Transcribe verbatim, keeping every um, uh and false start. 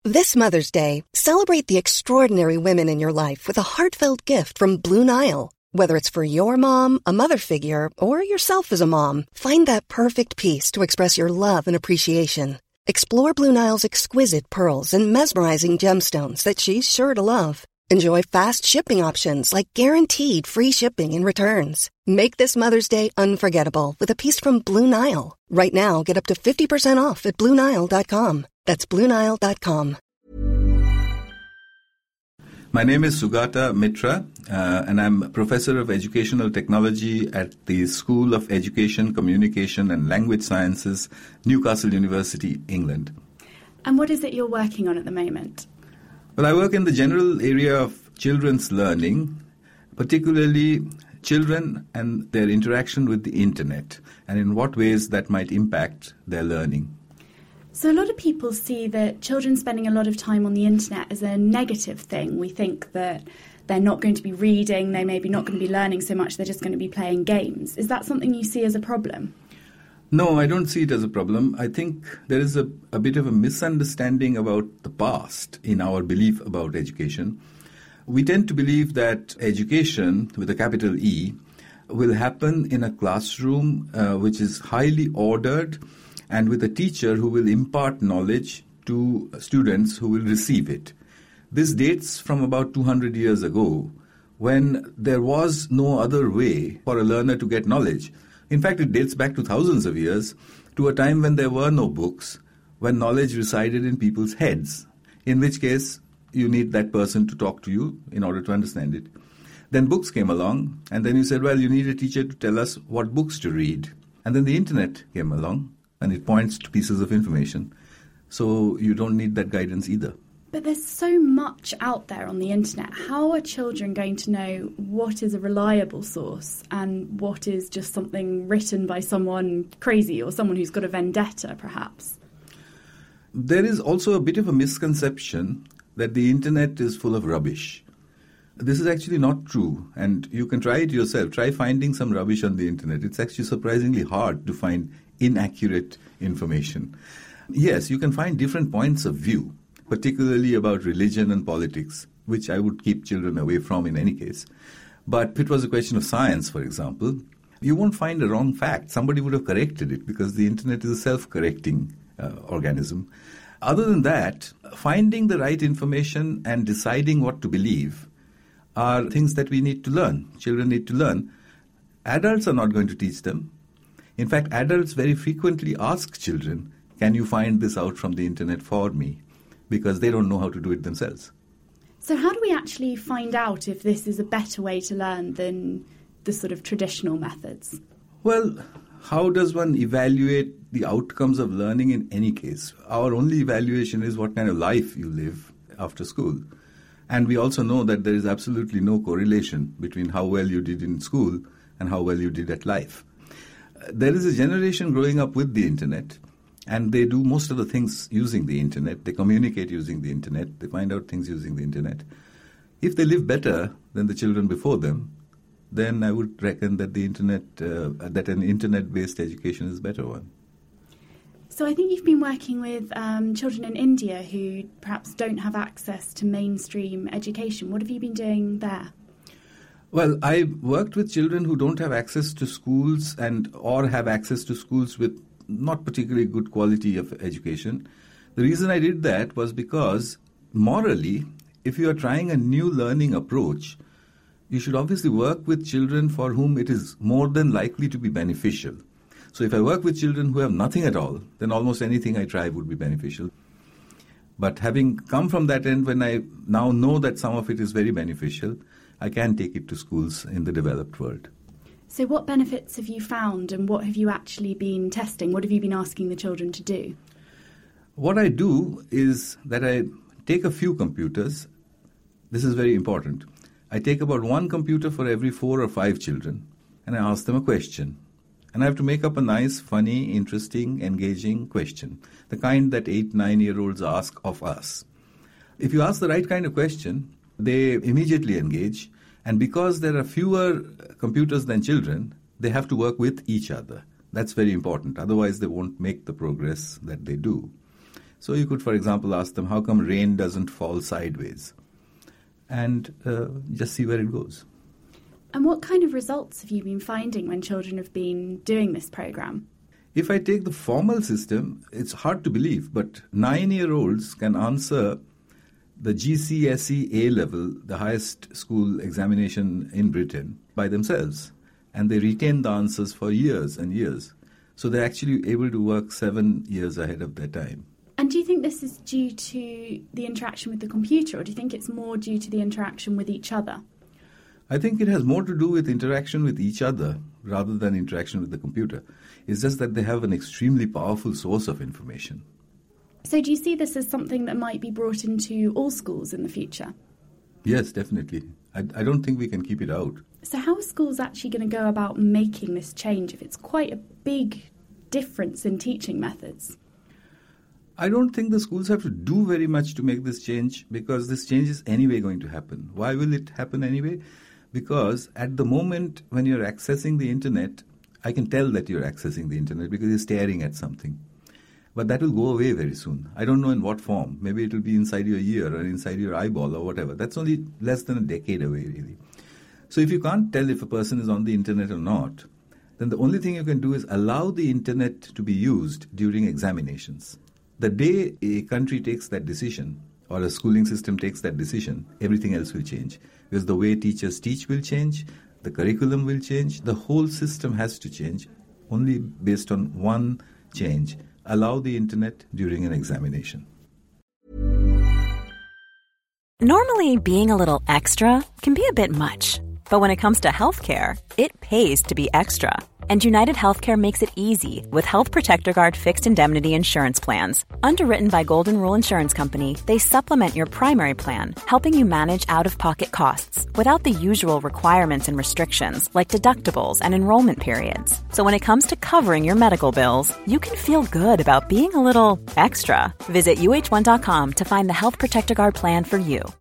This Mother's Day, celebrate the extraordinary women in your life with a heartfelt gift from Blue Nile. Whether it's for your mom, a mother figure, or yourself as a mom, find that perfect piece to express your love and appreciation. Explore Blue Nile's exquisite pearls and mesmerizing gemstones that she's sure to love. Enjoy fast shipping options like guaranteed free shipping and returns. Make this Mother's Day unforgettable with a piece from Blue Nile. Right now, get up to fifty percent off at Blue Nile dot com. That's Blue Nile dot com. My name is Sugata Mitra, uh, and I'm Professor of Educational Technology at the School of Education, Communication and Language Sciences, Newcastle University, England. And what is it you're working on at the moment? Well, I work in the general area of children's learning, particularly children and their interaction with the internet, and in what ways that might impact their learning. So a lot of people see that children spending a lot of time on the internet as a negative thing. We think that they're not going to be reading, they're maybe not going to be learning so much, they're just going to be playing games. Is that something you see as a problem? No, I don't see it as a problem. I think there is a, a bit of a misunderstanding about the past in our belief about education. We tend to believe that education, with a capital E, will happen in a classroom uh, which is highly ordered and with a teacher who will impart knowledge to students who will receive it. This dates from about two hundred years ago, when there was no other way for a learner to get knowledge. In fact, it dates back to thousands of years, to a time when there were no books, when knowledge resided in people's heads, in which case you need that person to talk to you in order to understand it. Then books came along, and then you said, well, you need a teacher to tell us what books to read. And then the internet came along, and it points to pieces of information. So you don't need that guidance either. But there's so much out there on the internet. How are children going to know what is a reliable source and what is just something written by someone crazy or someone who's got a vendetta, perhaps? There is also a bit of a misconception that the internet is full of rubbish. This is actually not true, and you can try it yourself. Try finding some rubbish on the internet. It's actually surprisingly hard to find inaccurate information. Yes, you can find different points of view, particularly about religion and politics, which I would keep children away from in any case. But if it was a question of science, for example, you won't find a wrong fact. Somebody would have corrected it because the internet is a self-correcting uh, organism. Other than that, finding the right information and deciding what to believe are things that we need to learn. Children need to learn. Adults are not going to teach them. In fact, adults very frequently ask children, can you find this out from the internet for me? Because they don't know how to do it themselves. So how do we actually find out if this is a better way to learn than the sort of traditional methods? Well, how does one evaluate the outcomes of learning in any case? Our only evaluation is what kind of life you live after school. And we also know that there is absolutely no correlation between how well you did in school and how well you did at life. There is a generation growing up with the internet, and they do most of the things using the internet. They communicate using the internet. They find out things using the internet. If they live better than the children before them, then I would reckon that the internet, uh, that an internet-based education is a better one. So I think you've been working with um, children in India who perhaps don't have access to mainstream education. What have you been doing there? Well, I worked with children who don't have access to schools and or have access to schools with not particularly good quality of education. The reason I did that was because morally, if you are trying a new learning approach, you should obviously work with children for whom it is more than likely to be beneficial. So if I work with children who have nothing at all, then almost anything I try would be beneficial. But having come from that end, when I now know that some of it is very beneficial, I can take it to schools in the developed world. So what benefits have you found and what have you actually been testing? What have you been asking the children to do? What I do is that I take a few computers. This is very important. I take about one computer for every four or five children, and I ask them a question. And I have to make up a nice, funny, interesting, engaging question, the kind that eight, nine-year-olds ask of us. If you ask the right kind of question, they immediately engage. And because there are fewer computers than children, they have to work with each other. That's very important. Otherwise, they won't make the progress that they do. So you could, for example, ask them, how come rain doesn't fall sideways? And uh, just see where it goes. And what kind of results have you been finding when children have been doing this program? If I take the formal system, it's hard to believe, but nine-year-olds can answer the G C S E A-level, the highest school examination in Britain, by themselves. And they retain the answers for years and years. So they're actually able to work seven years ahead of their time. And do you think this is due to the interaction with the computer, or do you think it's more due to the interaction with each other? I think it has more to do with interaction with each other rather than interaction with the computer. It's just that they have an extremely powerful source of information. So do you see this as something that might be brought into all schools in the future? Yes, definitely. I, I don't think we can keep it out. So how are schools actually going to go about making this change if it's quite a big difference in teaching methods? I don't think the schools have to do very much to make this change, because this change is anyway going to happen. Why will it happen anyway? Because at the moment when you're accessing the internet, I can tell that you're accessing the internet because you're staring at something. But that will go away very soon. I don't know in what form. Maybe it will be inside your ear or inside your eyeball or whatever. That's only less than a decade away, really. So if you can't tell if a person is on the internet or not, then the only thing you can do is allow the internet to be used during examinations. The day a country takes that decision, or a schooling system takes that decision, everything else will change. Because the way teachers teach will change, the curriculum will change, the whole system has to change, only based on one change. Allow the internet during an examination. Normally, being a little extra can be a bit much. But when it comes to healthcare, it pays to be extra. And United Healthcare makes it easy with Health Protector Guard fixed indemnity insurance plans. Underwritten by Golden Rule Insurance Company, they supplement your primary plan, helping you manage out-of-pocket costs without the usual requirements and restrictions like deductibles and enrollment periods. So when it comes to covering your medical bills, you can feel good about being a little extra. Visit U H one dot com to find the Health Protector Guard plan for you.